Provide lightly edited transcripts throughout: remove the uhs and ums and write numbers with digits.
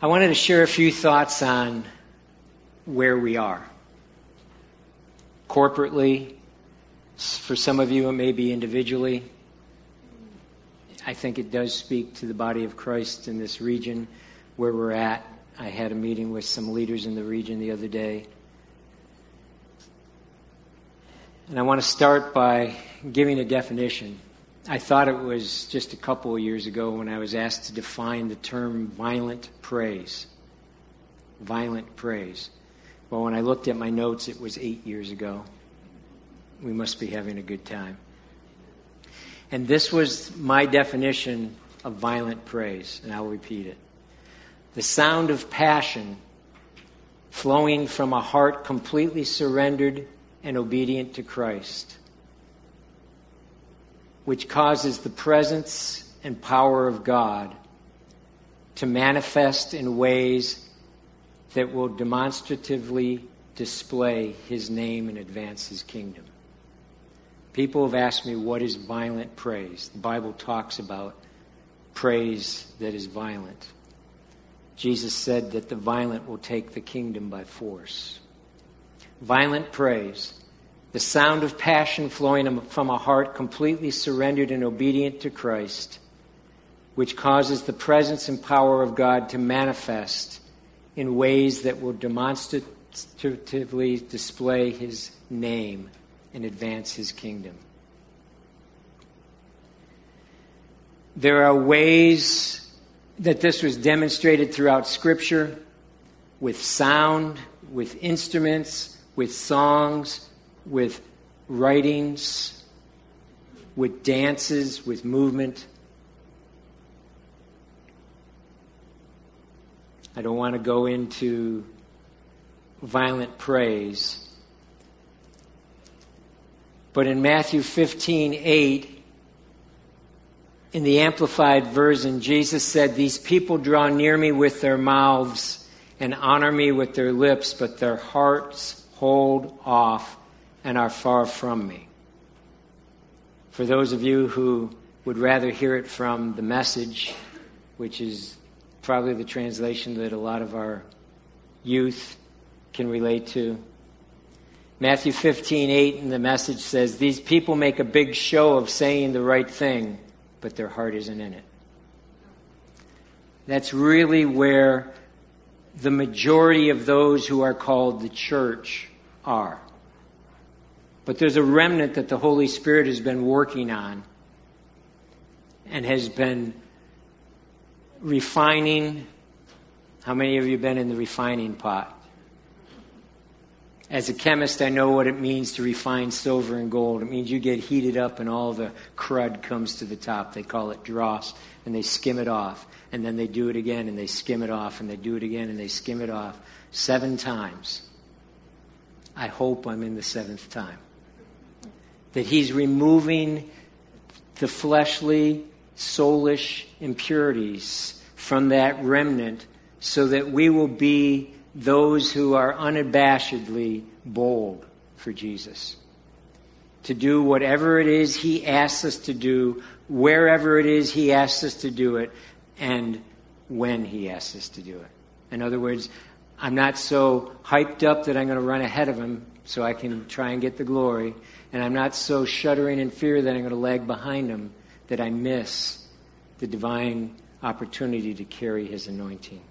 I wanted to share a few thoughts on where we are. Corporately, for some of you it may be individually. I think it does speak to the body of Christ in this region where we're at. I had a meeting with some leaders in the region the other day. And I want to start by giving a definition. I thought it was just a couple of years ago when I was asked to define the term violent praise. Violent praise. Well, when I looked at my notes, it was 8 years ago. We must be having a good time. And this was my definition of violent praise, and I'll repeat it. The sound of passion flowing from a heart completely surrendered and obedient to Christ, which causes the presence and power of God to manifest in ways that will demonstratively display His name and advance His kingdom. People have asked me, what is violent praise? The Bible talks about praise that is violent. Jesus said that the violent will take the kingdom by force. Violent praise, the sound of passion flowing from a heart completely surrendered and obedient to Christ, which causes the presence and power of God to manifest in ways that will demonstratively display His name and advance His kingdom. There are ways that this was demonstrated throughout Scripture, with sound, with instruments, with songs, with writings, with dances, with movement. I don't want to go into violent praise. But in Matthew 15:8, in the Amplified Version, Jesus said, "These people draw near me with their mouths and honor me with their lips, but their hearts hold off and are far from me." For those of you who would rather hear it from the Message, which is probably the translation that a lot of our youth can relate to, Matthew 15:8 in the Message says, "These people make a big show of saying the right thing, but their heart isn't in it." That's really where the majority of those who are called the church are. But there's a remnant that the Holy Spirit has been working on and has been refining. How many of you have been in the refining pot? As a chemist, I know what it means to refine silver and gold. It means you get heated up and all the crud comes to the top. They call it dross, and they skim it off. And then they do it again, and they skim it off, and they do it again, and they skim it off 7 times. I hope I'm in the 7th time. That He's removing the fleshly, soulish impurities from that remnant so that we will be those who are unabashedly bold for Jesus. To do whatever it is He asks us to do, wherever it is He asks us to do it, and when He asks us to do it. In other words, I'm not so hyped up that I'm going to run ahead of Him so I can try and get the glory, and I'm not so shuddering in fear that I'm going to lag behind Him that I miss the divine opportunity to carry His anointing.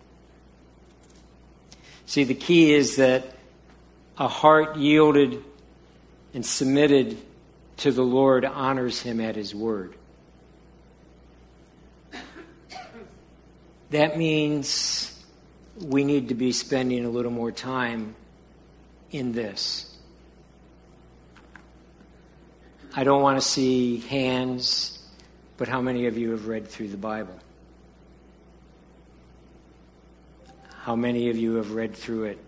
See, the key is that a heart yielded and submitted to the Lord honors Him at His word. That means we need to be spending a little more time in this. I don't want to see hands, but how many of you have read through the Bible? How many of you have read through it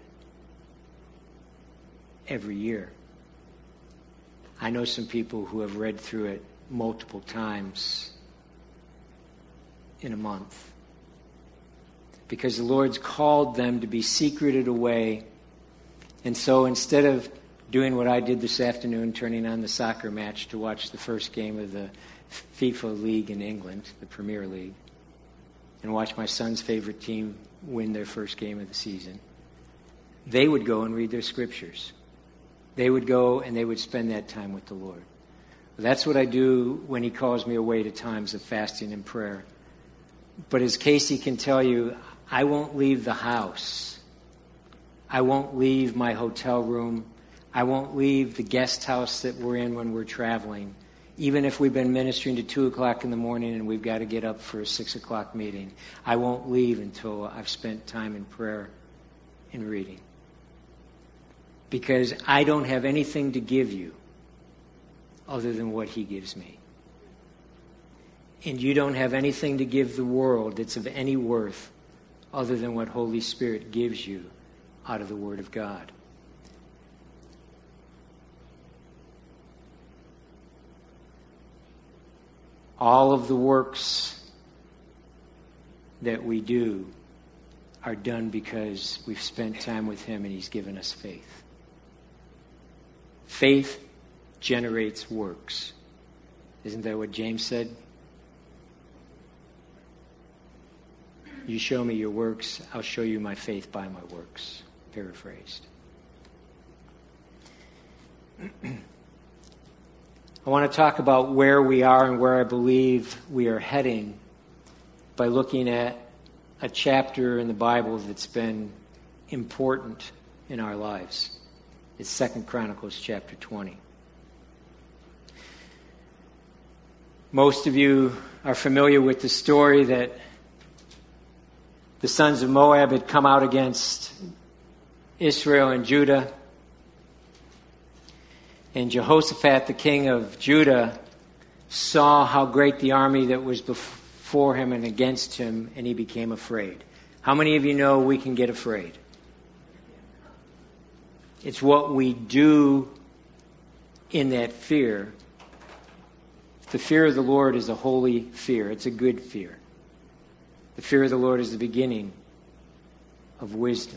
every year? I know some people who have read through it multiple times in a month. Because the Lord's called them to be secreted away. And so instead of doing what I did this afternoon, turning on the soccer match to watch the first game of the FIFA League in England, the Premier League, and watch my son's favorite team win their first game of the season, they would go and read their scriptures. They would go and they would spend that time with the Lord. That's what I do when he calls me away to times of fasting and prayer. But as Casey can tell you, I won't leave the house. I won't leave my hotel room. I won't leave the guest house that we're in when we're traveling. Even if we've been ministering to 2 o'clock in the morning and we've got to get up for a 6 o'clock meeting, I won't leave until I've spent time in prayer and reading. Because I don't have anything to give you other than what he gives me. And you don't have anything to give the world that's of any worth other than what Holy Spirit gives you out of the Word of God. All of the works that we do are done because we've spent time with him and he's given us faith. Faith generates works. Isn't that what James said? You show me your works, I'll show you my faith by my works. Paraphrased. I want to talk about where we are and where I believe we are heading by looking at a chapter in the Bible that's been important in our lives. It's 2 Chronicles chapter 20. Most of you are familiar with the story that the sons of Moab had come out against Israel and Judah. And Jehoshaphat, the king of Judah, saw how great the army that was before him and against him, and he became afraid. How many of you know we can get afraid? It's what we do in that fear. The fear of the Lord is a holy fear. It's a good fear. The fear of the Lord is the beginning of wisdom.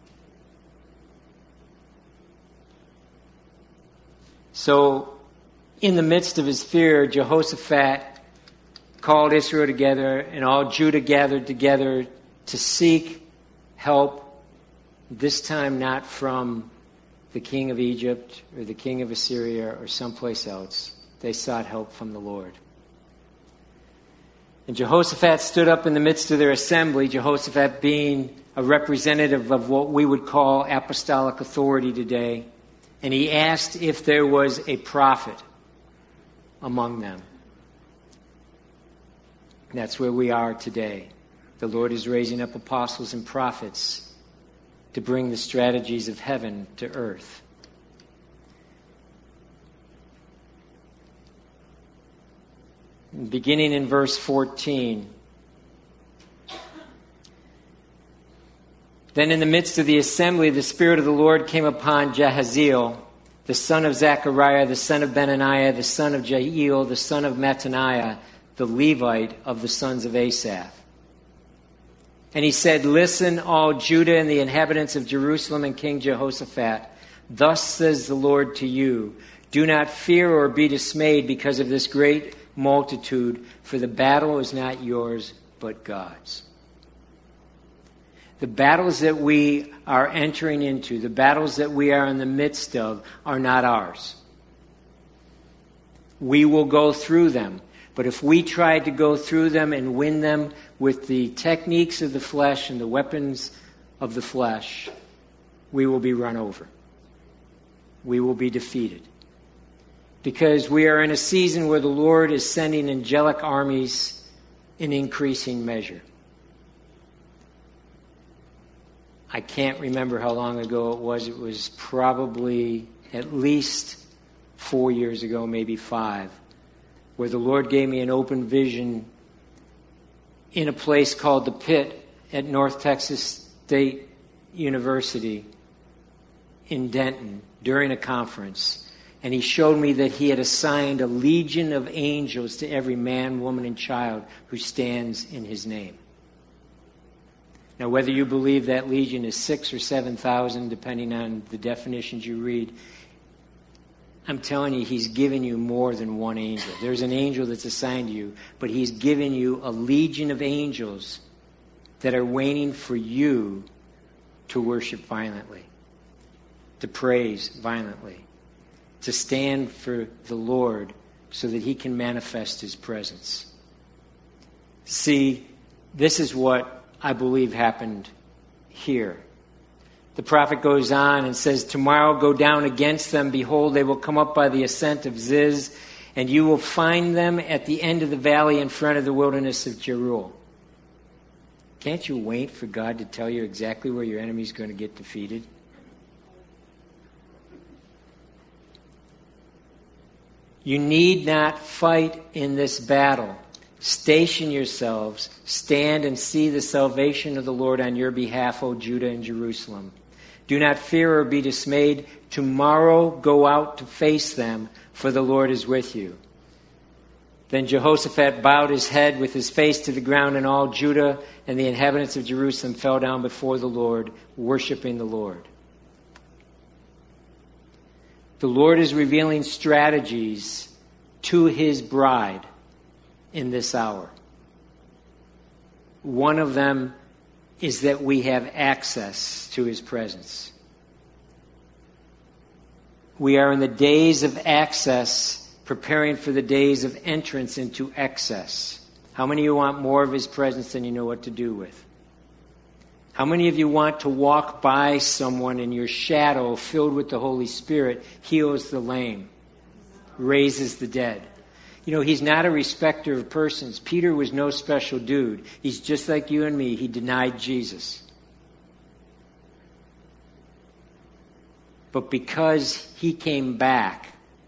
So, in the midst of his fear, Jehoshaphat called Israel together, and all Judah gathered together to seek help, this time not from the king of Egypt or the king of Assyria or someplace else. They sought help from the Lord. And Jehoshaphat stood up in the midst of their assembly, Jehoshaphat being a representative of what we would call apostolic authority today. And he asked if there was a prophet among them. And that's where we are today. The Lord is raising up apostles and prophets to bring the strategies of heaven to earth. Beginning in verse 14. Then in the midst of the assembly, the Spirit of the Lord came upon Jahaziel, the son of Zechariah, the son of Benaniah, the son of Jael, the son of Mattaniah, the Levite of the sons of Asaph. And he said, "Listen, all Judah and the inhabitants of Jerusalem and King Jehoshaphat. Thus says the Lord to you, do not fear or be dismayed because of this great multitude, for the battle is not yours, but God's." The battles that we are entering into, the battles that we are in the midst of, are not ours. We will go through them. But if we try to go through them and win them with the techniques of the flesh and the weapons of the flesh, we will be run over. We will be defeated. Because we are in a season where the Lord is sending angelic armies in increasing measure. I can't remember how long ago it was. It was probably at least 4 years ago, maybe 5, where the Lord gave me an open vision in a place called the Pit at North Texas State University in Denton during a conference. And he showed me that he had assigned a legion of angels to every man, woman, and child who stands in his name. Now, whether you believe that legion is 6,000 or 7,000, depending on the definitions you read, I'm telling you, he's given you more than one angel. There's an angel that's assigned to you, but he's given you a legion of angels that are waiting for you to worship violently, to praise violently, to stand for the Lord so that he can manifest his presence. See, this is what I believe happened here. The prophet goes on and says, tomorrow go down against them. Behold, they will come up by the ascent of Ziz, and you will find them at the end of the valley in front of the wilderness of Jeruel. Can't you wait for God to tell you exactly where your enemy is going to get defeated? You need not fight in this battle. Station yourselves, stand and see the salvation of the Lord on your behalf, O Judah and Jerusalem. Do not fear or be dismayed. Tomorrow go out to face them, for the Lord is with you. Then Jehoshaphat bowed his head with his face to the ground, and all Judah and the inhabitants of Jerusalem fell down before the Lord, worshiping the Lord. The Lord is revealing strategies to his bride in this hour. One of them is that we have access to his presence. We are in the days of access, preparing for the days of entrance into excess. How many of you want more of his presence than you know what to do with? How many of you want to walk by someone and your shadow, filled with the Holy Spirit, heals the lame, raises the dead? You know, he's not a respecter of persons. Peter was no special dude. He's just like you and me. He denied Jesus. But because he came back,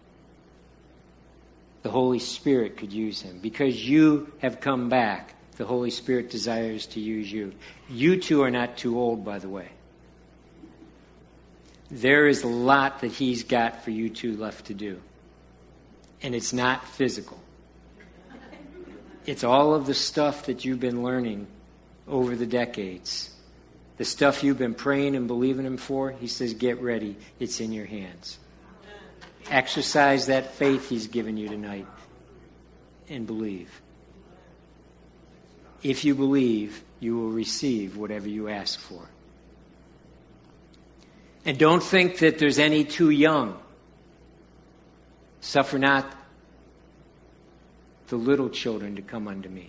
the Holy Spirit could use him. Because you have come back, the Holy Spirit desires to use you. You two are not too old, by the way. There is a lot that he's got for you two left to do. And it's not physical. It's all of the stuff that you've been learning over the decades. The stuff you've been praying and believing him for, he says, get ready. It's in your hands. Exercise that faith he's given you tonight and believe. If you believe, you will receive whatever you ask for. And don't think that there's any too young. Suffer not the little children to come unto me.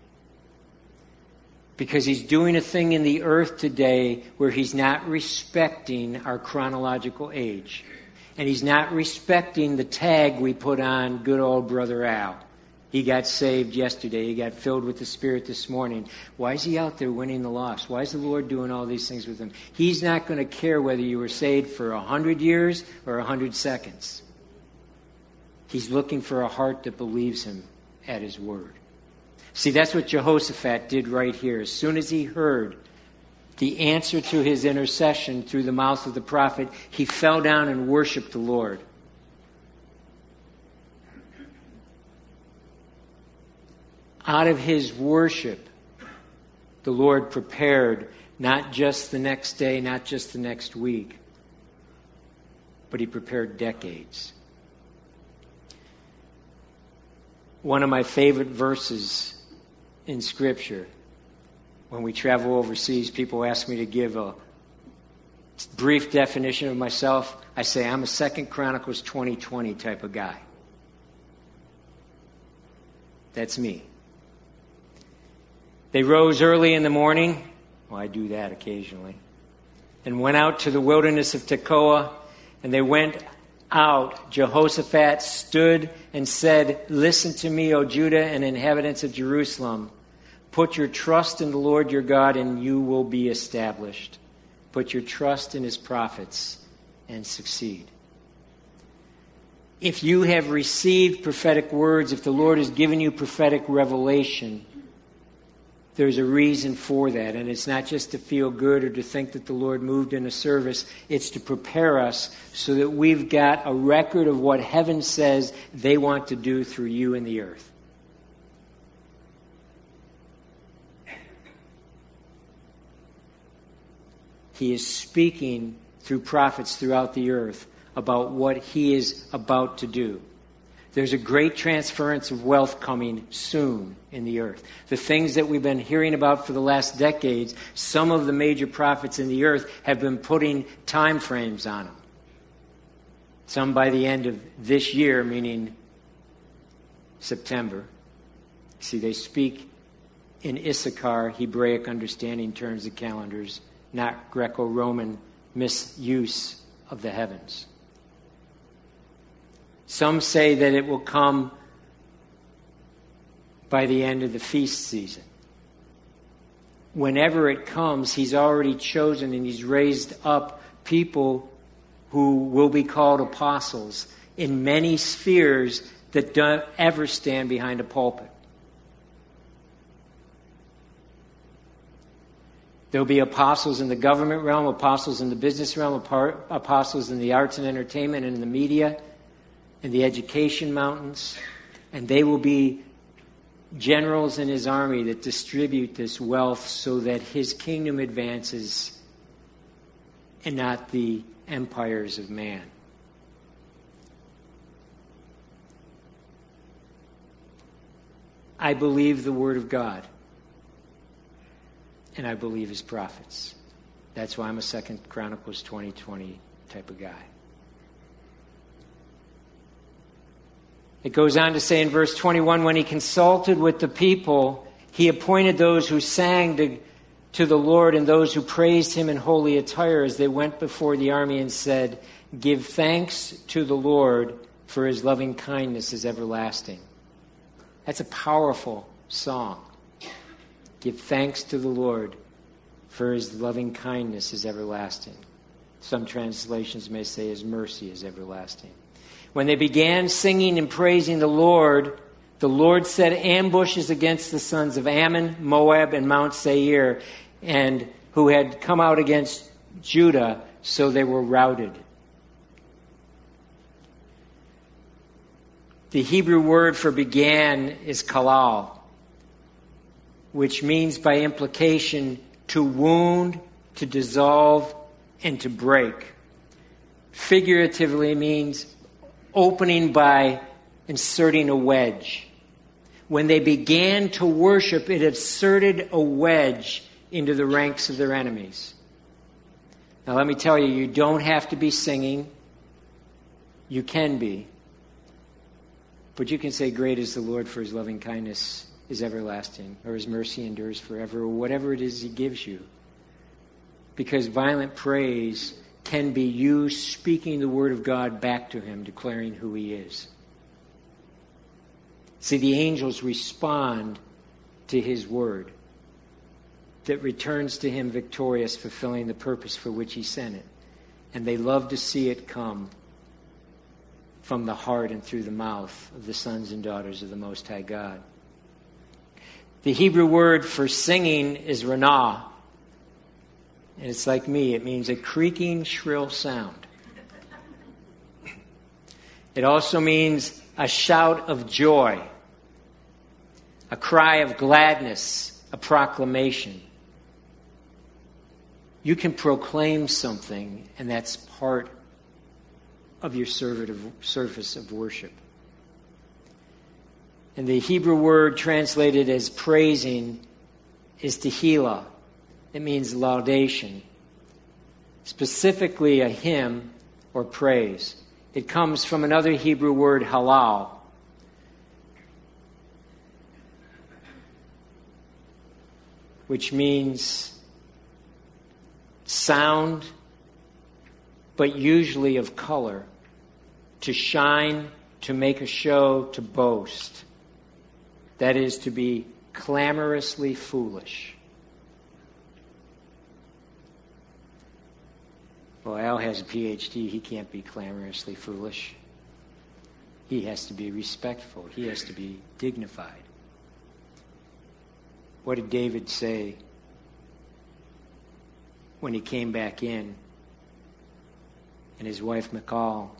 Because he's doing a thing in the earth today where he's not respecting our chronological age. And he's not respecting the tag we put on good old Brother Al. He got saved yesterday. He got filled with the Spirit this morning. Why is he out there winning the lost? Why is the Lord doing all these things with him? He's not going to care whether you were saved for 100 years or 100 seconds. He's looking for a heart that believes him at his word. See, that's what Jehoshaphat did right here. As soon as he heard the answer to his intercession through the mouth of the prophet, he fell down and worshiped the Lord. Out of his worship, the Lord prepared not just the next day, not just the next week, but he prepared decades. One of my favorite verses in Scripture, when we travel overseas, people ask me to give a brief definition of myself. I say I'm a 2 Chronicles 20:20 type of guy. That's me. They rose early in the morning. Well, I do that occasionally. And went out to the wilderness of Tekoa, and they went out. Jehoshaphat stood and said, listen to me, O Judah and inhabitants of Jerusalem. Put your trust in the Lord your God, and you will be established. Put your trust in his prophets and succeed. If you have received prophetic words, if the Lord has given you prophetic revelation, there's a reason for that. And it's not just to feel good or to think that the Lord moved in a service. It's to prepare us so that we've got a record of what heaven says they want to do through you in the earth. He is speaking through prophets throughout the earth about what he is about to do. There's a great transference of wealth coming soon in the earth. The things that we've been hearing about for the last decades, some of the major prophets in the earth have been putting time frames on them. Some by the end of this year, meaning September. See, they speak in Issachar, Hebraic understanding terms of calendars, not Greco-Roman misuse of the heavens. Some say that it will come by the end of the feast season. Whenever it comes, he's already chosen and he's raised up people who will be called apostles in many spheres that don't ever stand behind a pulpit. There'll be apostles in the government realm, apostles in the business realm, apostles in the arts and entertainment and in the media, in the education mountains, and they will be generals in his army that distribute this wealth so that his kingdom advances and not the empires of man. I believe the word of God, and I believe his prophets. That's why I'm a 2 Chronicles 20:20 type of guy. It goes on to say in verse 21, when he consulted with the people, he appointed those who sang to the Lord and those who praised him in holy attire as they went before the army and said, give thanks to the Lord, for his loving kindness is everlasting. That's a powerful song. Give thanks to the Lord, for his loving kindness is everlasting. Some translations may say his mercy is everlasting. When they began singing and praising the Lord set ambushes against the sons of Ammon, Moab, and Mount Seir, and who had come out against Judah, so they were routed. The Hebrew word for began is kalal, which means by implication to wound, to dissolve, and to break. Figuratively means opening by inserting a wedge. When they began to worship, it inserted a wedge into the ranks of their enemies. Now let me tell you, you don't have to be singing. You can be. But you can say, great is the Lord, for his loving kindness is everlasting, or his mercy endures forever, or whatever it is he gives you. Because violent praise can be you speaking the word of God back to him, declaring who he is. See, the angels respond to his word that returns to him victorious, fulfilling the purpose for which he sent it. And they love to see it come from the heart and through the mouth of the sons and daughters of the Most High God. The Hebrew word for singing is ranah. And it's like me, it means a creaking, shrill sound. It also means a shout of joy, a cry of gladness, a proclamation. You can proclaim something, and that's part of your service of worship. And the Hebrew word translated as praising is tehillah. It means laudation, specifically a hymn or praise. It comes from another Hebrew word, halal, which means sound, but usually of color, to shine, to make a show, to boast. That is, to be clamorously foolish. Well, Al has a PhD. He can't be clamorously foolish. He has to be respectful. He has to be dignified. What did David say when he came back in and his wife Michal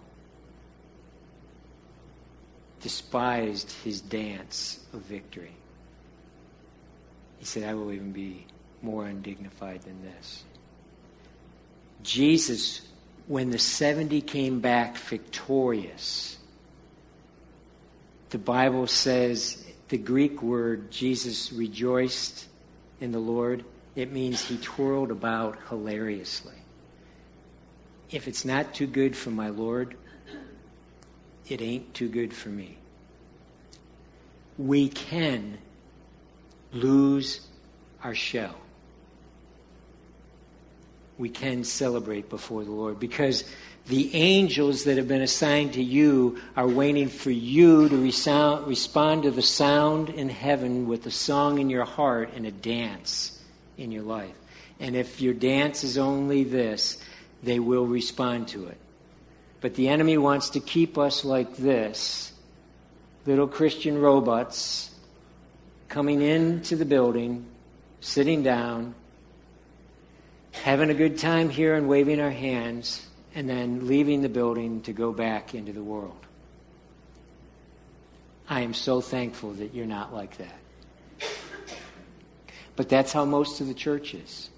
despised his dance of victory? He said, I will even be more undignified than this. Jesus, when the 70 came back victorious, the Bible says the Greek word, Jesus rejoiced in the Lord, it means he twirled about hilariously. If it's not too good for my Lord, it ain't too good for me. We can lose our shell. We can celebrate before the Lord because the angels that have been assigned to you are waiting for you to respond to the sound in heaven with a song in your heart and a dance in your life. And if your dance is only this, they will respond to it. But the enemy wants to keep us like this, little Christian robots coming into the building, sitting down, having a good time here and waving our hands, and then leaving the building to go back into the world. I am so thankful that you're not like that. But that's how most of the church is.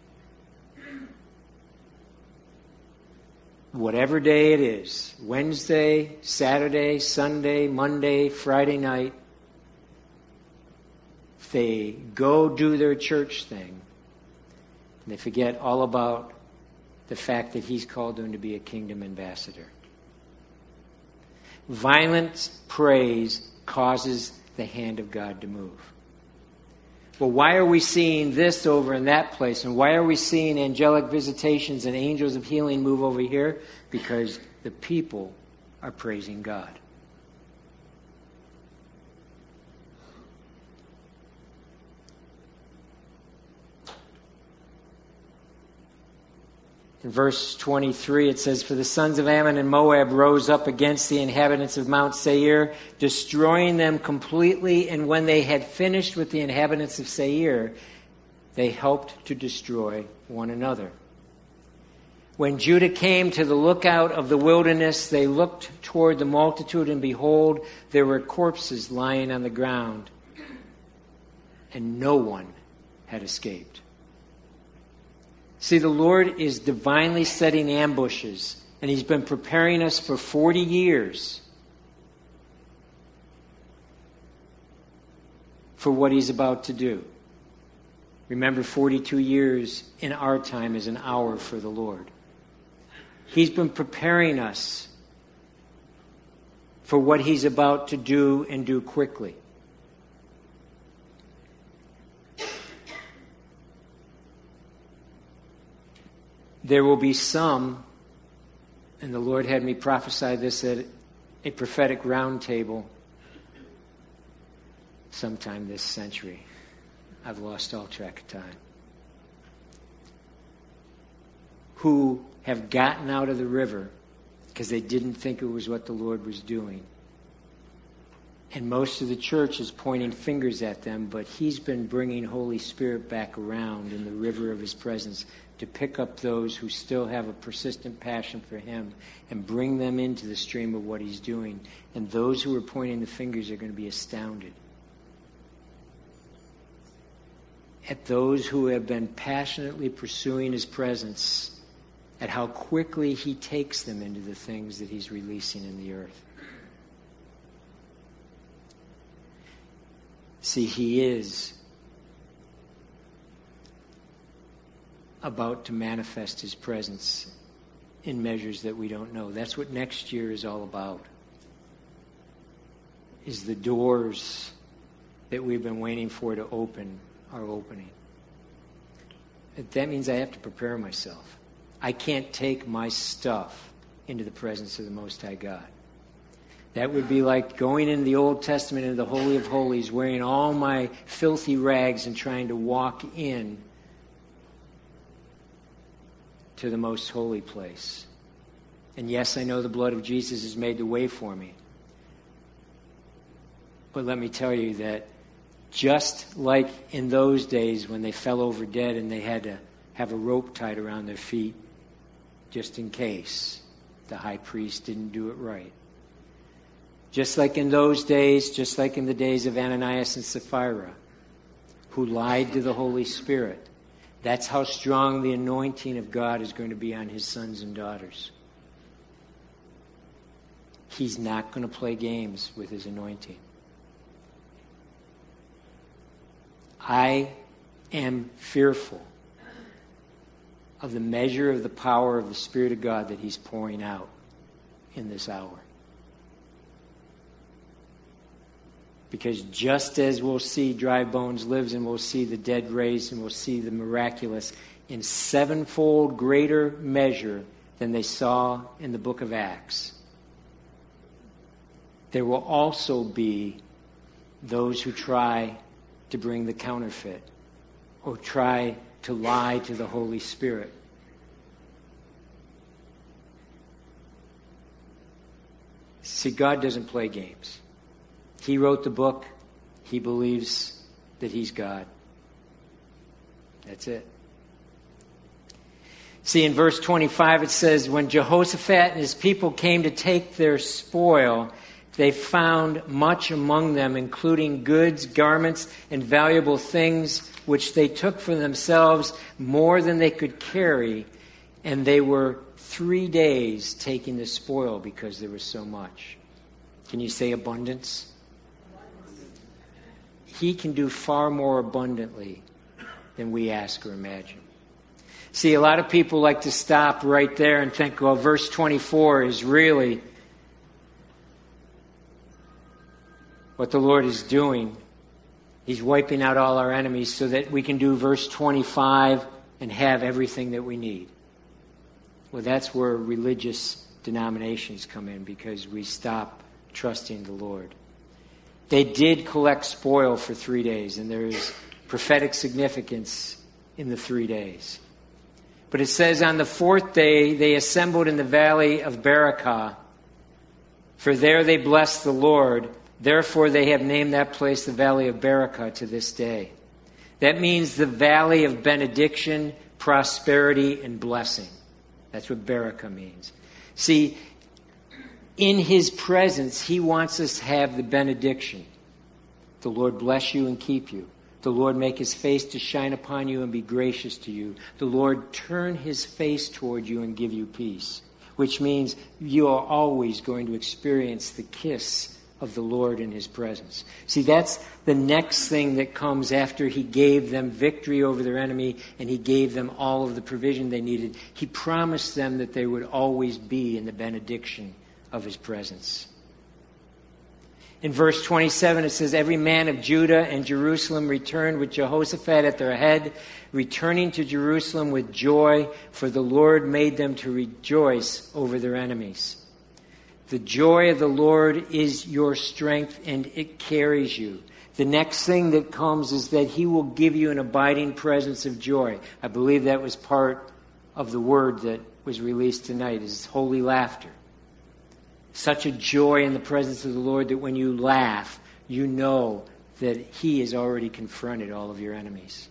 Whatever day it is, Wednesday, Saturday, Sunday, Monday, Friday night, they go do their church thing. They forget all about the fact that he's called them to be a kingdom ambassador. Violent praise causes the hand of God to move. Well, why are we seeing this over in that place? And why are we seeing angelic visitations and angels of healing move over here? Because the people are praising God. In verse 23, it says, "For the sons of Ammon and Moab rose up against the inhabitants of Mount Seir, destroying them completely. And when they had finished with the inhabitants of Seir, they helped to destroy one another. When Judah came to the lookout of the wilderness, they looked toward the multitude, and behold, there were corpses lying on the ground, and no one had escaped." See, the Lord is divinely setting ambushes, and he's been preparing us for 40 years for what he's about to do. Remember, 42 years in our time is an hour for the Lord. He's been preparing us for what he's about to do and do quickly. There will be some, and the Lord had me prophesy this at a prophetic round table sometime this century. I've lost all track of time. Who have gotten out of the river because they didn't think it was what the Lord was doing. And most of the church is pointing fingers at them, but he's been bringing Holy Spirit back around in the river of his presence to pick up those who still have a persistent passion for him and bring them into the stream of what he's doing. And those who are pointing the fingers are going to be astounded at those who have been passionately pursuing his presence, at how quickly he takes them into the things that he's releasing in the earth. See, he is about to manifest his presence in measures that we don't know. That's what next year is all about. Is the doors that we've been waiting for to open are opening. That means I have to prepare myself. I can't take my stuff into the presence of the Most High God. That would be like going in the Old Testament into the Holy of Holies, wearing all my filthy rags and trying to walk in to the most holy place. And yes, I know the blood of Jesus has made the way for me. But let me tell you that just like in those days when they fell over dead and they had to have a rope tied around their feet just in case the high priest didn't do it right. Just like in those days, just like in the days of Ananias and Sapphira, who lied to the Holy Spirit. That's how strong the anointing of God is going to be on his sons and daughters. He's not going to play games with his anointing. I am fearful of the measure of the power of the Spirit of God that he's pouring out in this hour. Because just as we'll see dry bones lives, and we'll see the dead raised, and we'll see the miraculous in sevenfold greater measure than they saw in the book of Acts, there will also be those who try to bring the counterfeit or try to lie to the Holy Spirit. See, God doesn't play games. He wrote the book. He believes that he's God. That's it. See, in verse 25 it says, when Jehoshaphat and his people came to take their spoil, they found much among them, including goods, garments, and valuable things, which they took for themselves more than they could carry. And they were 3 days taking the spoil because there was so much. Can you say abundance? He can do far more abundantly than we ask or imagine. See, a lot of people like to stop right there and think, well, verse 24 is really what the Lord is doing. He's wiping out all our enemies so that we can do verse 25 and have everything that we need. Well, that's where religious denominations come in, because we stop trusting the Lord. They did collect spoil for 3 days, and there is prophetic significance in the 3 days. But it says on the fourth day they assembled in the valley of Berakah, for there they blessed the Lord. Therefore they have named that place the valley of Berakah to this day. That means the valley of benediction, prosperity, and blessing. That's what Berakah means. See, in his presence, he wants us to have the benediction. The Lord bless you and keep you. The Lord make his face to shine upon you and be gracious to you. The Lord turn his face toward you and give you peace. Which means you are always going to experience the kiss of the Lord in his presence. See, that's the next thing that comes after he gave them victory over their enemy and he gave them all of the provision they needed. He promised them that they would always be in the benediction of his presence. In verse 27 it says, every man of Judah and Jerusalem returned with Jehoshaphat at their head, returning to Jerusalem with joy, for the Lord made them to rejoice over their enemies. The joy of the Lord is your strength, and it carries you. The next thing that comes is that he will give you an abiding presence of joy. I believe that was part of the word that was released tonight, is holy laughter. Such a joy in the presence of the Lord that when you laugh, you know that he has already confronted all of your enemies.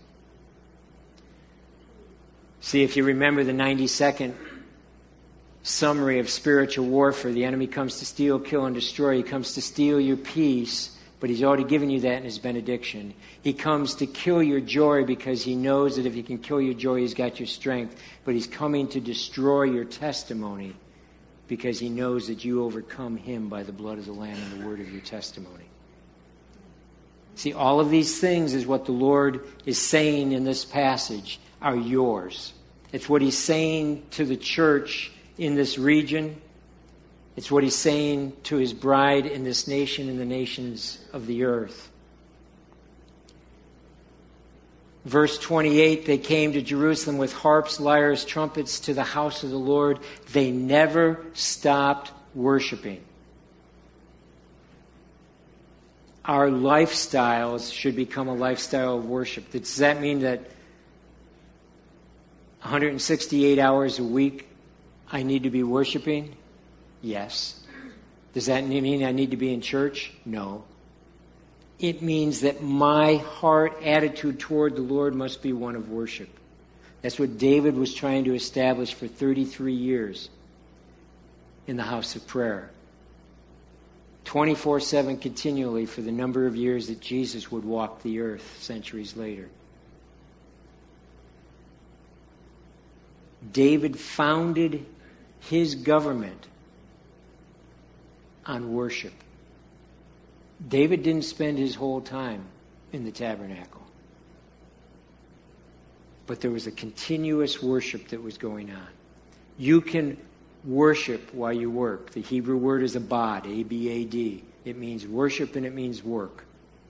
See, if you remember the 90-second summary of spiritual warfare, the enemy comes to steal, kill, and destroy. He comes to steal your peace, but he's already given you that in his benediction. He comes to kill your joy because he knows that if he can kill your joy, he's got your strength. But he's coming to destroy your testimony because he knows that you overcome him by the blood of the Lamb and the word of your testimony. See, all of these things is what the Lord is saying in this passage are yours. It's what he's saying to the church in this region. It's what he's saying to his bride in this nation and the nations of the earth. Verse 28, they came to Jerusalem with harps, lyres, trumpets to the house of the Lord. They never stopped worshiping. Our lifestyles should become a lifestyle of worship. Does that mean that 168 hours a week I need to be worshiping? Yes. Does that mean I need to be in church? No. It means that my heart attitude toward the Lord must be one of worship. That's what David was trying to establish for 33 years in the house of prayer. 24/7 continually for the number of years that Jesus would walk the earth centuries later. David founded his government on worship. David didn't spend his whole time in the tabernacle. But there was a continuous worship that was going on. You can worship while you work. The Hebrew word is abad, A-B-A-D. It means worship and it means work.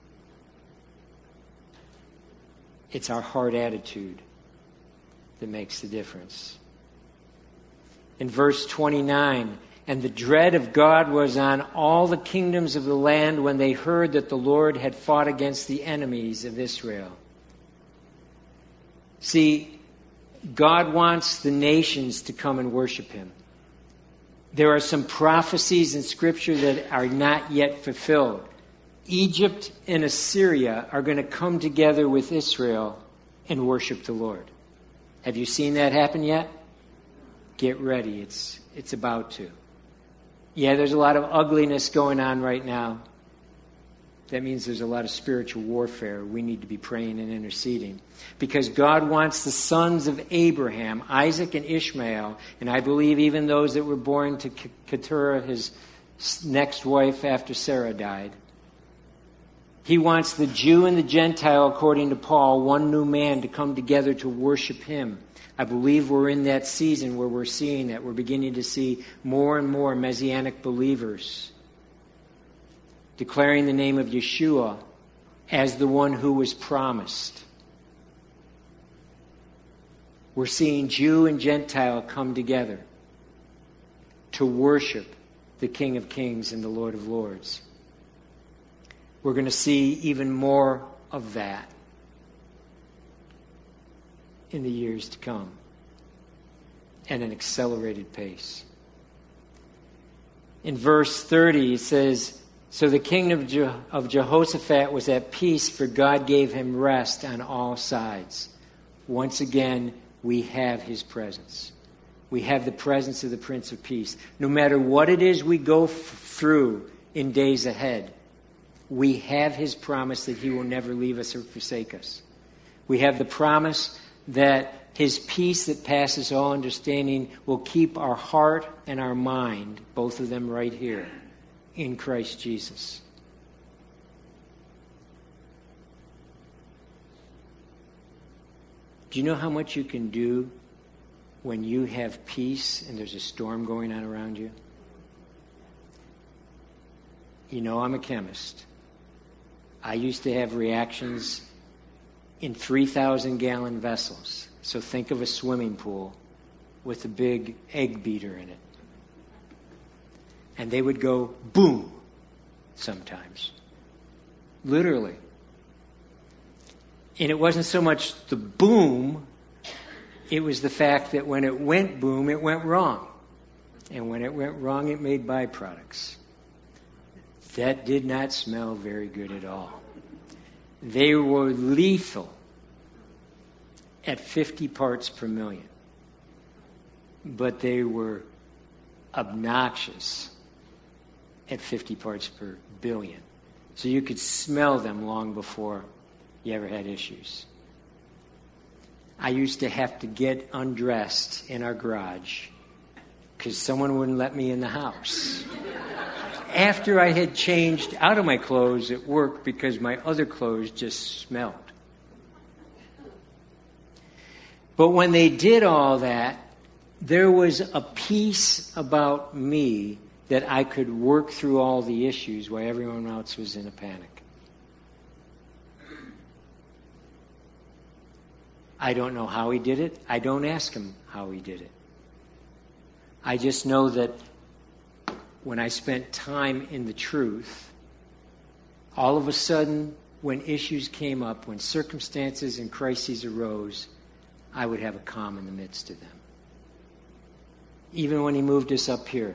It's our heart attitude that makes the difference. In verse 29, and the dread of God was on all the kingdoms of the land when they heard that the Lord had fought against the enemies of Israel. See, God wants the nations to come and worship him. There are some prophecies in Scripture that are not yet fulfilled. Egypt and Assyria are going to come together with Israel and worship the Lord. Have you seen that happen yet? Get ready. It's about to. Yeah, there's a lot of ugliness going on right now. That means there's a lot of spiritual warfare. We need to be praying and interceding. Because God wants the sons of Abraham, Isaac and Ishmael, and I believe even those that were born to Keturah, his next wife after Sarah died. He wants the Jew and the Gentile, according to Paul, one new man to come together to worship him. I believe we're in that season where we're seeing that. We're beginning to see more and more Messianic believers declaring the name of Yeshua as the one who was promised. We're seeing Jew and Gentile come together to worship the King of Kings and the Lord of Lords. We're going to see even more of that in the years to come at an accelerated pace. In verse 30, it says, so the kingdom of Jehoshaphat was at peace, for God gave him rest on all sides. Once again, we have his presence. We have the presence of the Prince of Peace. No matter what it is we go through in days ahead, we have his promise that he will never leave us or forsake us. We have the promise that his peace that passes all understanding will keep our heart and our mind, both of them right here, in Christ Jesus. Do you know how much you can do when you have peace and there's a storm going on around you? You know, I'm a chemist. I used to have reactions in 3,000-gallon vessels. So think of a swimming pool with a big egg beater in it. And they would go boom sometimes. Literally. And it wasn't so much the boom, it was the fact that when it went boom, it went wrong. And when it went wrong, it made byproducts. That did not smell very good at all. They were lethal at 50 parts per million. But they were obnoxious at 50 parts per billion. So you could smell them long before you ever had issues. I used to have to get undressed in our garage because someone wouldn't let me in the house. After I had changed out of my clothes at work because my other clothes just smelled. But when they did all that, there was a peace about me that I could work through all the issues while everyone else was in a panic. I don't know how he did it. I don't ask him how he did it. I just know that when I spent time in the truth, all of a sudden, when issues came up, when circumstances and crises arose, I would have a calm in the midst of them. Even when he moved us up here.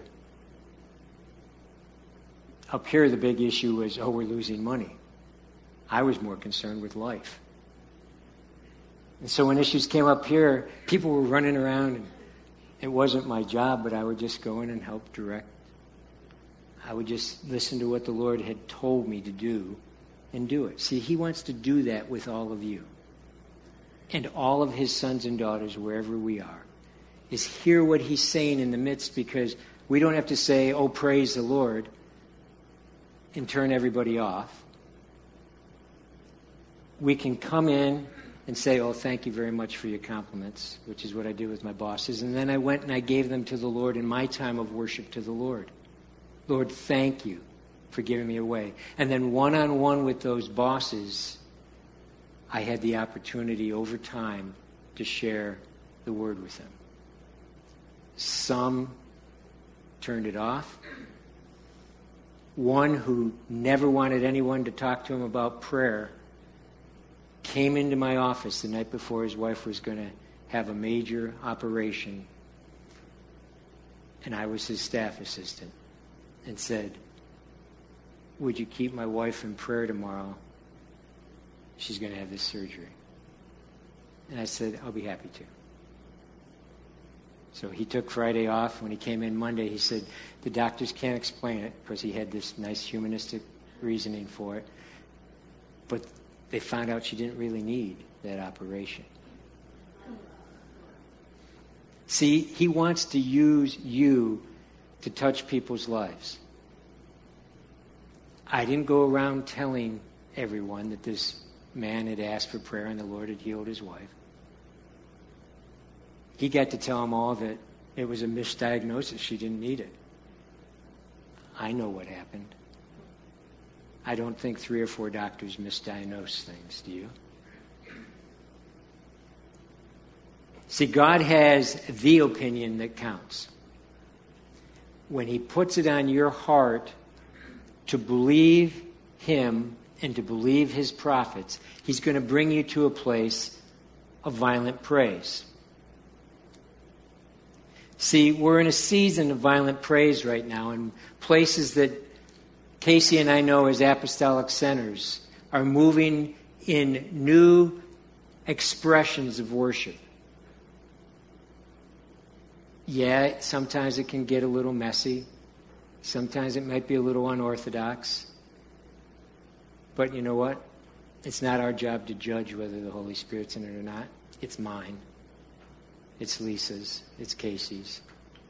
Up here, the big issue was, we're losing money. I was more concerned with life. And so when issues came up here, people were running around, and it wasn't my job, but I would just go in and help direct. I would just listen to what the Lord had told me to do and do it. See, he wants to do that with all of you. And all of his sons and daughters, wherever we are, is hear what he's saying in the midst, because we don't have to say, praise the Lord. and turn everybody off. We can come in and say, oh, thank you very much for your compliments, which is what I do with my bosses. And then I went and I gave them to the Lord in my time of worship to the Lord. Lord, thank you for giving me away. And then one-on-one with those bosses, I had the opportunity over time to share the word with them. Some turned it off. One who never wanted anyone to talk to him about prayer came into my office the night before his wife was going to have a major operation, and I was his staff assistant, and said, would you keep my wife in prayer tomorrow? She's going to have this surgery. And I said, I'll be happy to. So he took Friday off. When he came in Monday, he said, the doctors can't explain it, because he had this nice humanistic reasoning for it. But they found out she didn't really need that operation. See, he wants to use you to touch people's lives. I didn't go around telling everyone that this man had asked for prayer and the Lord had healed his wife. He got to tell them all that it was a misdiagnosis. She didn't need it. I know what happened. I don't think 3 or 4 doctors misdiagnose things, do you? See, God has the opinion that counts. When he puts it on your heart to believe him and to believe his prophets, he's going to bring you to a place of violent praise. See, we're in a season of violent praise right now, and places that Casey and I know as apostolic centers are moving in new expressions of worship. Yeah, sometimes it can get a little messy. Sometimes it might be a little unorthodox. But you know what? It's not our job to judge whether the Holy Spirit's in it or not. It's mine. It's Lisa's. It's Casey's.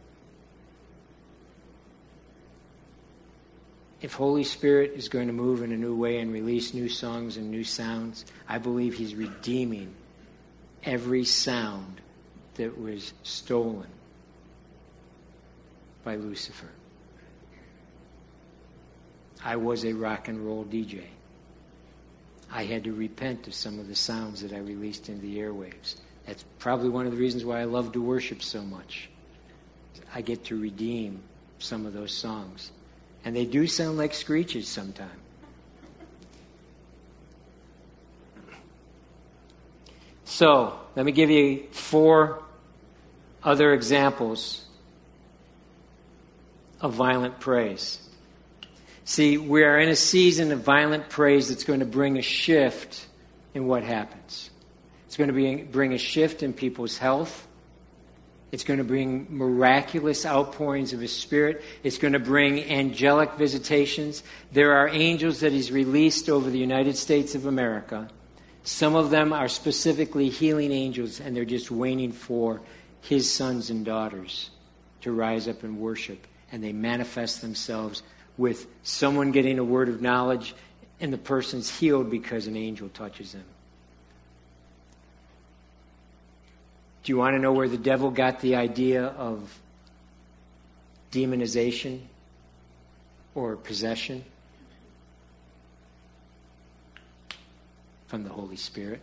If Holy Spirit is going to move in a new way and release new songs and new sounds, I believe he's redeeming every sound that was stolen by Lucifer. I was a rock and roll DJ. I had to repent of some of the sounds that I released into the airwaves. That's probably one of the reasons why I love to worship so much. I get to redeem some of those songs. And they do sound like screeches sometimes. So, let me give you 4 other examples of violent praise. See, we are in a season of violent praise that's going to bring a shift in what happens. It's going to bring a shift in people's health. It's going to bring miraculous outpourings of his Spirit. It's going to bring angelic visitations. There are angels that he's released over the United States of America. Some of them are specifically healing angels, and they're just waiting for his sons and daughters to rise up and worship. And they manifest themselves with someone getting a word of knowledge, and the person's healed because an angel touches them. Do you want to know where the devil got the idea of demonization or possession? From the Holy Spirit.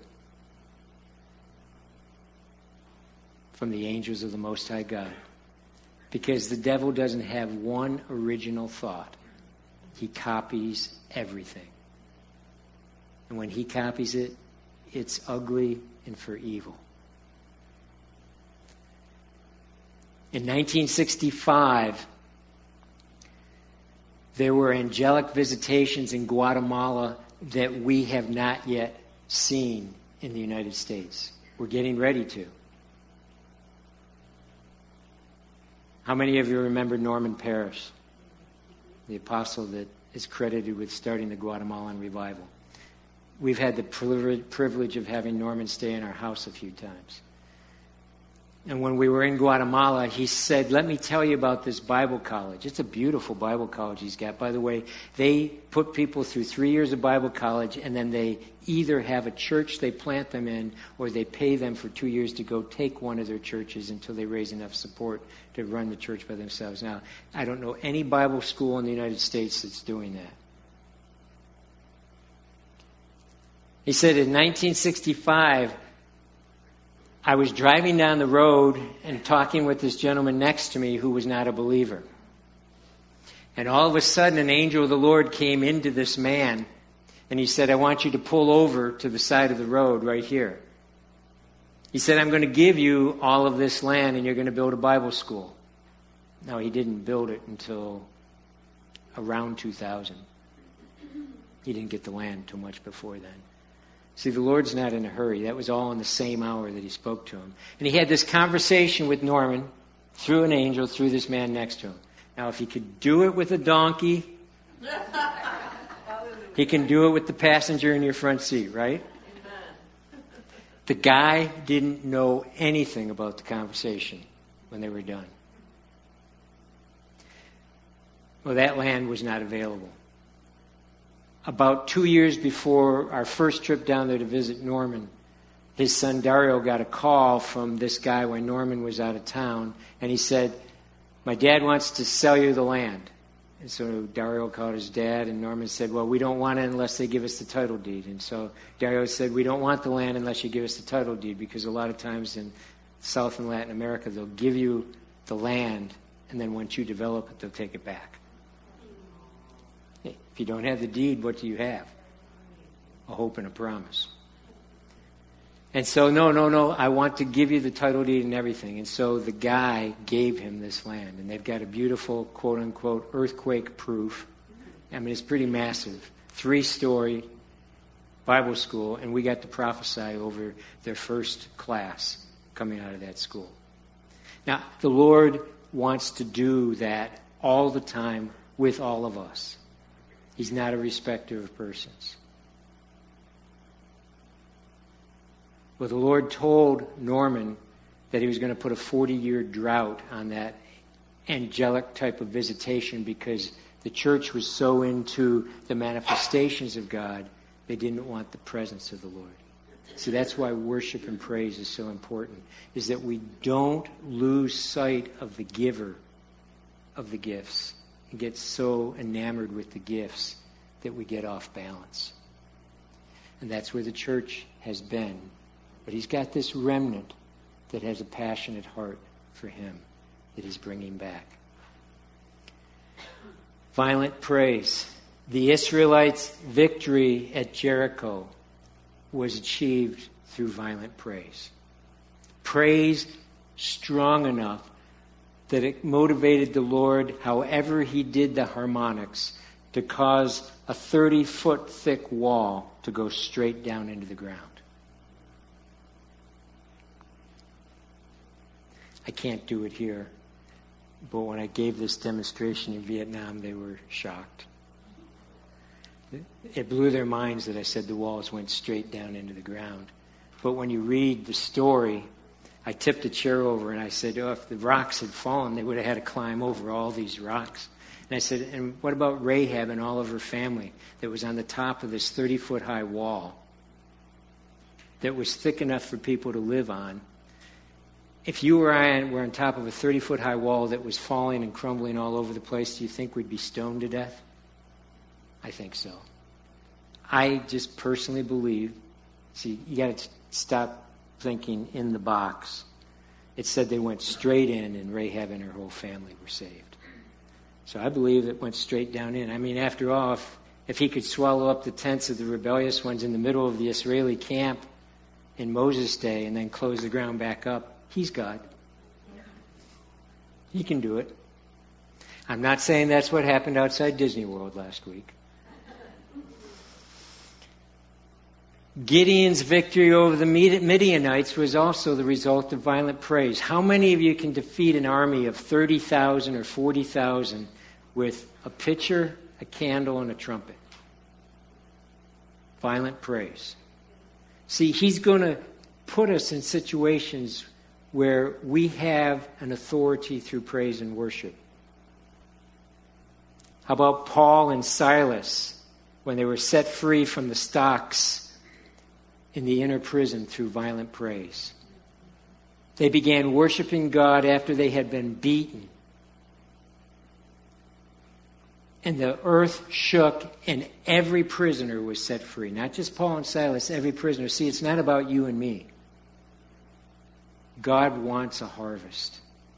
From the angels of the Most High God. Because the devil doesn't have one original thought. He copies everything. And when he copies it, it's ugly and for evil. In 1965, there were angelic visitations in Guatemala that we have not yet seen in the United States. We're getting ready to. How many of you remember Norman Parrish, the apostle that is credited with starting the Guatemalan revival? We've had the privilege of having Norman stay in our house a few times. And when we were in Guatemala, he said, let me tell you about this Bible college. It's a beautiful Bible college he's got. By the way, they put people through 3 years of Bible college, and then they either have a church they plant them in, or they pay them for 2 years to go take one of their churches until they raise enough support to run the church by themselves. Now, I don't know any Bible school in the United States that's doing that. He said in 1965, I was driving down the road and talking with this gentleman next to me who was not a believer. And all of a sudden, an angel of the Lord came into this man, and he said, I want you to pull over to the side of the road right here. He said, I'm going to give you all of this land, and you're going to build a Bible school. Now, he didn't build it until around 2000. He didn't get the land until much before then. See, the Lord's not in a hurry. That was all in the same hour that he spoke to him. And he had this conversation with Norman through an angel, through this man next to him. Now, if he could do it with a donkey, he can do it with the passenger in your front seat, right? The guy didn't know anything about the conversation when they were done. Well, that land was not available. About 2 years before our first trip down there to visit Norman, his son Dario got a call from this guy when Norman was out of town, and he said, my dad wants to sell you the land. And so Dario called his dad, and Norman said, well, we don't want it unless they give us the title deed. And so Dario said, we don't want the land unless you give us the title deed, because a lot of times in South and Latin America, they'll give you the land, and then once you develop it, they'll take it back. If you don't have the deed, what do you have? A hope and a promise. And so, no, I want to give you the title deed and everything. And so the guy gave him this land. And they've got a beautiful, quote-unquote, earthquake-proof. I mean, it's pretty massive. 3-story Bible school. And we got to prophesy over their first class coming out of that school. Now, the Lord wants to do that all the time with all of us. He's not a respecter of persons. Well, the Lord told Norman that he was going to put a 40-year drought on that angelic type of visitation because the church was so into the manifestations of God, they didn't want the presence of the Lord. So that's why worship and praise is so important, is that we don't lose sight of the giver of the gifts. Get so enamored with the gifts that we get off balance. And that's where the church has been. But he's got this remnant that has a passionate heart for him that he's bringing back. Violent praise. The Israelites' victory at Jericho was achieved through violent praise. Praise strong enough that it motivated the Lord, however he did the harmonics, to cause a 30-foot thick wall to go straight down into the ground. I can't do it here, but when I gave this demonstration in Vietnam, they were shocked. It blew their minds that I said the walls went straight down into the ground. But when you read the story, I tipped a chair over and I said, if the rocks had fallen, they would have had to climb over all these rocks. And I said, and what about Rahab and all of her family that was on the top of this 30-foot high wall that was thick enough for people to live on? If you were on top of a 30-foot high wall that was falling and crumbling all over the place, do you think we'd be stoned to death? I think so. I just personally believe, see, you got to stop thinking in the box. It said they went straight in and Rahab and her whole family were saved. So I believe it went straight down in. I mean, after all, if he could swallow up the tents of the rebellious ones in the middle of the Israeli camp in Moses' day and then close the ground back up, he's God. He can do it. I'm not saying that's what happened outside Disney World last week. Gideon's victory over the Midianites was also the result of violent praise. How many of you can defeat an army of 30,000 or 40,000 with a pitcher, a candle, and a trumpet? Violent praise. See, he's going to put us in situations where we have an authority through praise and worship. How about Paul and Silas when they were set free from the stocks in the inner prison through violent praise? They began worshiping God after they had been beaten. And the earth shook and every prisoner was set free. Not just Paul and Silas, every prisoner. See, it's not about you and me. God wants a harvest.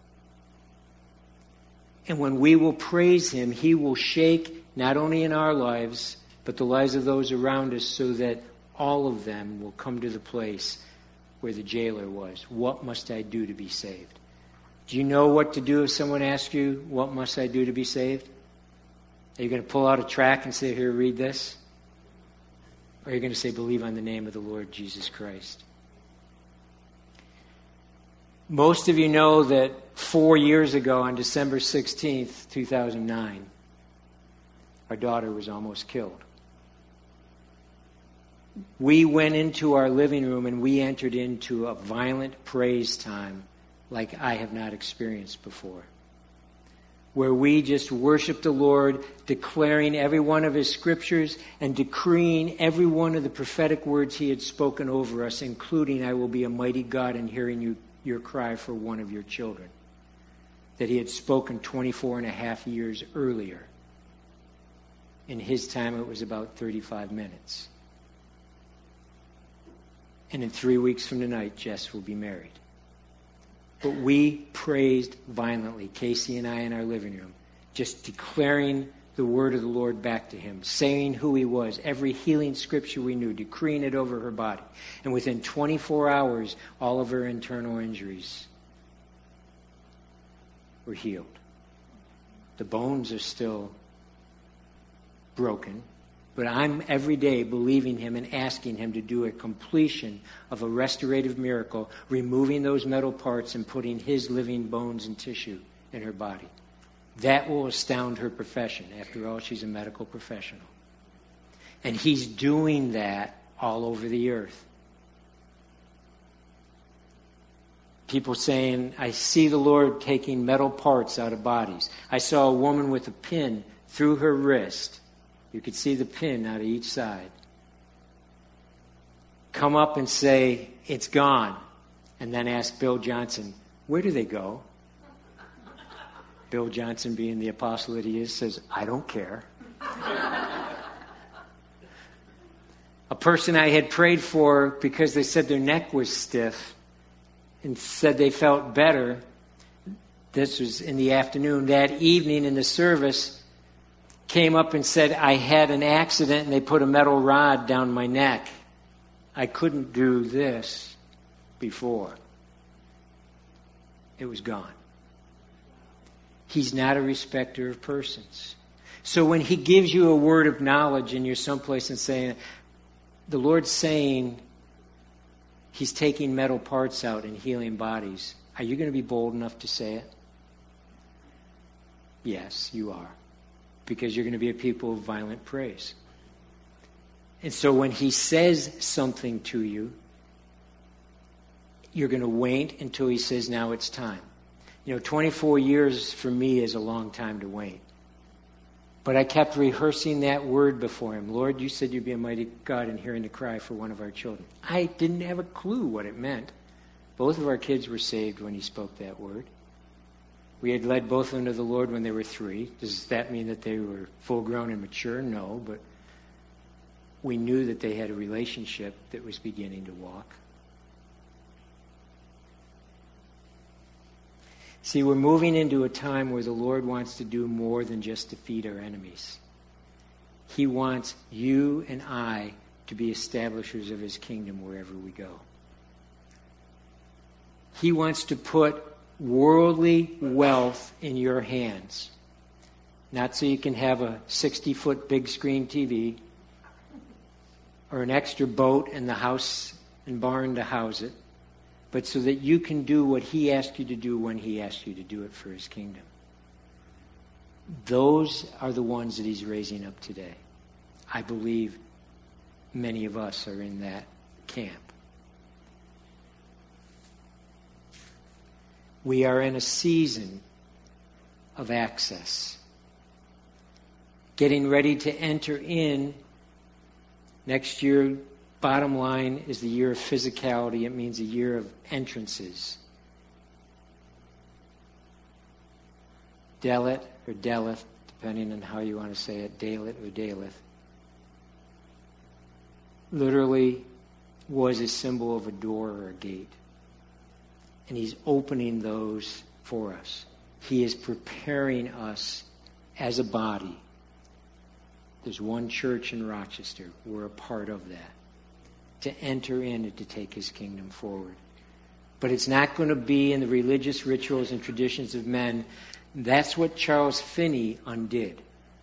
And when we will praise Him, He will shake not only in our lives, but the lives of those around us, so that all of them will come to the place where the jailer was. What must I do to be saved? Do you know what to do if someone asks you, what must I do to be saved? Are you going to pull out a tract and say, here, read this? Or are you going to say, believe on the name of the Lord Jesus Christ? Most of you know that 4 years ago, on December 16th, 2009, our daughter was almost killed. We went into our living room and we entered into a violent praise time like I have not experienced before, where we just worshiped the Lord, declaring every one of His scriptures and decreeing every one of the prophetic words He had spoken over us, including, I will be a mighty God in hearing your cry for one of your children, that He had spoken 24 and a half years earlier. In His time, it was about 35 minutes. And in 3 weeks from tonight, Jess will be married. But we praised violently, Casey and I, in our living room, just declaring the word of the Lord back to Him, saying who He was, every healing scripture we knew, decreeing it over her body. And within 24 hours, all of her internal injuries were healed. The bones are still broken, but I'm every day believing Him and asking Him to do a completion of a restorative miracle, removing those metal parts and putting His living bones and tissue in her body. That will astound her profession. After all, she's a medical professional. And He's doing that all over the earth. People saying, I see the Lord taking metal parts out of bodies. I saw a woman with a pin through her wrist. You could see the pin out of each side. Come up and say, it's gone. And then ask Bill Johnson, where do they go? Bill Johnson, being the apostle that he is, says, I don't care. A person I had prayed for because they said their neck was stiff and said they felt better. This was in the afternoon. That evening in the service, came up and said, I had an accident and they put a metal rod down my neck. I couldn't do this before. It was gone. He's not a respecter of persons. So when He gives you a word of knowledge and you're someplace and saying, the Lord's saying He's taking metal parts out and healing bodies, are you going to be bold enough to say it? Yes, you are. Because you're going to be a people of violent praise. And so when He says something to you, you're going to wait until He says, now it's time. 24 years for me is a long time to wait. But I kept rehearsing that word before Him. Lord, you said you'd be a mighty God in hearing the cry for one of our children. I didn't have a clue what it meant. Both of our kids were saved when He spoke that word. We had led both of them to the Lord when they were 3. Does that mean that they were full grown and mature? No, but we knew that they had a relationship that was beginning to walk. See, we're moving into a time where the Lord wants to do more than just defeat our enemies. He wants you and I to be establishers of His kingdom wherever we go. He wants to put worldly wealth in your hands. Not so you can have a 60-foot big screen TV or an extra boat in the house and barn to house it, but so that you can do what He asked you to do when He asked you to do it for His kingdom. Those are the ones that He's raising up today. I believe many of us are in that camp. We are in a season of access. Getting ready to enter in. Next year, bottom line, is the year of physicality. It means a year of entrances. Delit or Delith, depending on how you want to say it, Dalit or Dalith, literally was a symbol of a door or a gate. And he's opening those for us. He is preparing us as a body. There's one church in Rochester. We're a part of that. To enter in and to take his kingdom forward. But it's not going to be in the religious rituals and traditions of men. That's what Charles Finney undid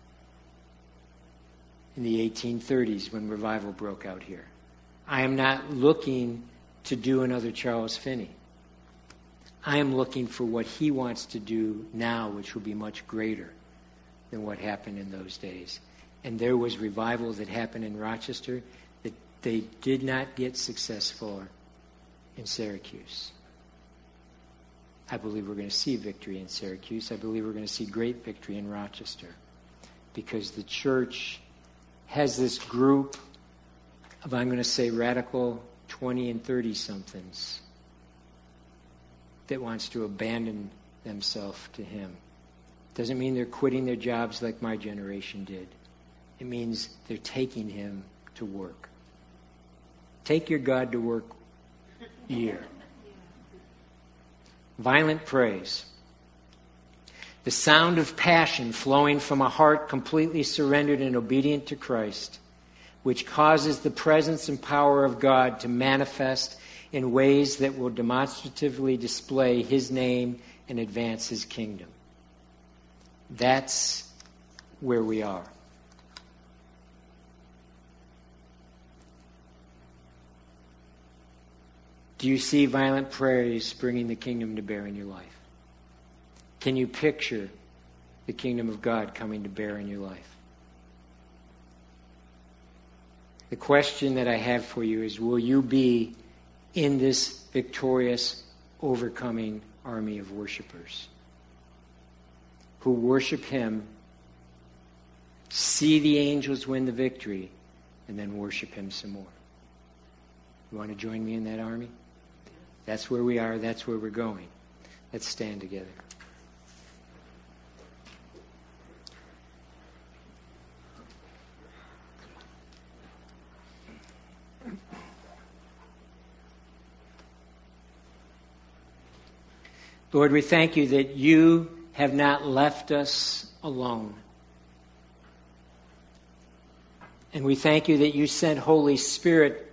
in the 1830s when revival broke out here. I am not looking to do another Charles Finney. I am looking for what he wants to do now, which will be much greater than what happened in those days. And there was revival that happened in Rochester that they did not get successful in Syracuse. I believe we're going to see victory in Syracuse. I believe we're going to see great victory in Rochester. Because the church has this group of, I'm going to say, radical 20 and 30-somethings that wants to abandon themselves to him. Doesn't mean they're quitting their jobs like my generation did. It means they're taking him to work. Take your God to work year. Violent praise. The sound of passion flowing from a heart completely surrendered and obedient to Christ, which causes the presence and power of God to manifest in ways that will demonstratively display his name and advance his kingdom. That's where we are. Do you see violent praise bringing the kingdom to bear in your life? Can you picture the kingdom of God coming to bear in your life? The question that I have for you is, will you be in this victorious, overcoming army of worshipers who worship him, see the angels win the victory, and then worship him some more? You want to join me in that army? That's where we are. That's where we're going. Let's stand together. Lord, we thank you that you have not left us alone. And we thank you that you sent Holy Spirit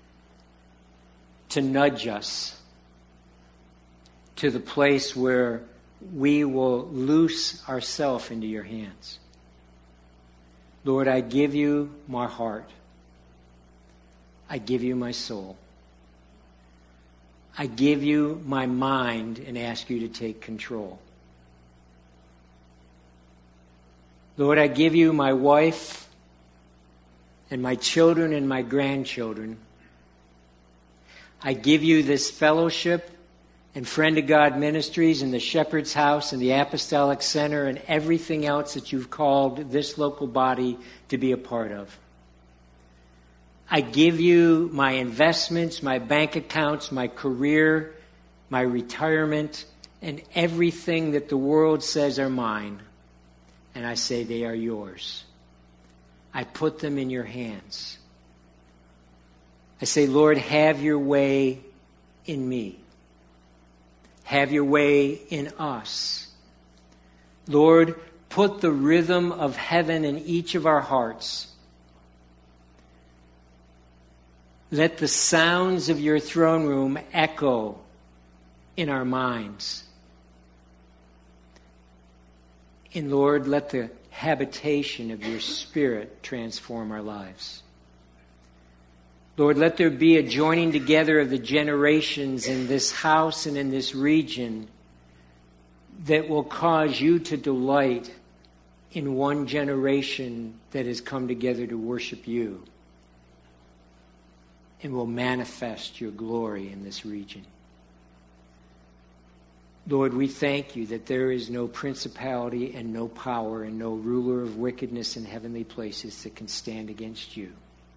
to nudge us to the place where we will loose ourselves into your hands. Lord, I give you my heart. I give you my soul. I give you my mind and ask you to take control. Lord, I give you my wife and my children and my grandchildren. I give you this fellowship and Friend of God Ministries and the Shepherd's House and the Apostolic Center and everything else that you've called this local body to be a part of. I give you my investments, my bank accounts, my career, my retirement, and everything that the world says are mine. And I say they are yours. I put them in your hands. I say, Lord, have your way in me. Have your way in us. Lord, put the rhythm of heaven in each of our hearts. Let the sounds of your throne room echo in our minds. And Lord, let the habitation of your Spirit transform our lives. Lord, let there be a joining together of the generations in this house and in this region that will cause you to delight in one generation that has come together to worship you and will manifest your glory in this region. Lord, we thank you that there is no principality and no power and no ruler of wickedness in heavenly places that can stand against you.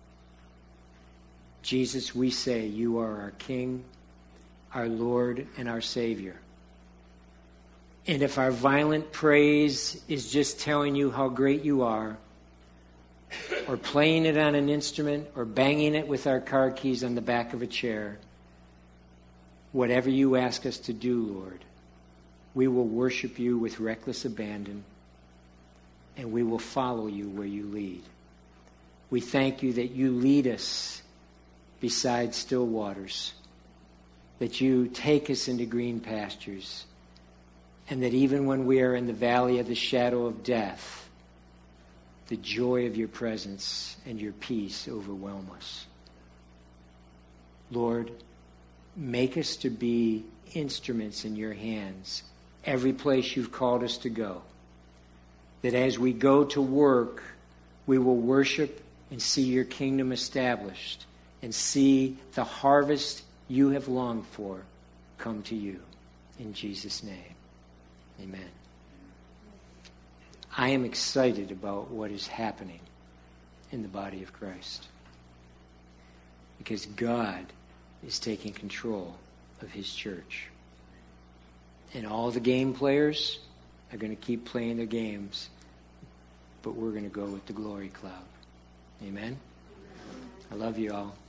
Jesus, we say you are our King, our Lord, and our Savior. And if our violent praise is just telling you how great you are, or playing it on an instrument, or banging it with our car keys on the back of a chair, whatever you ask us to do, Lord, we will worship you with reckless abandon, and we will follow you where you lead. We thank you that you lead us beside still waters, that you take us into green pastures, and that even when we are in the valley of the shadow of death, the joy of your presence and your peace overwhelm us. Lord, make us to be instruments in your hands every place you've called us to go. That as we go to work, we will worship and see your kingdom established and see the harvest you have longed for come to you. In Jesus' name, amen. I am excited about what is happening in the body of Christ, because God is taking control of his church. And all the game players are going to keep playing their games, but we're going to go with the glory cloud. Amen? I love you all.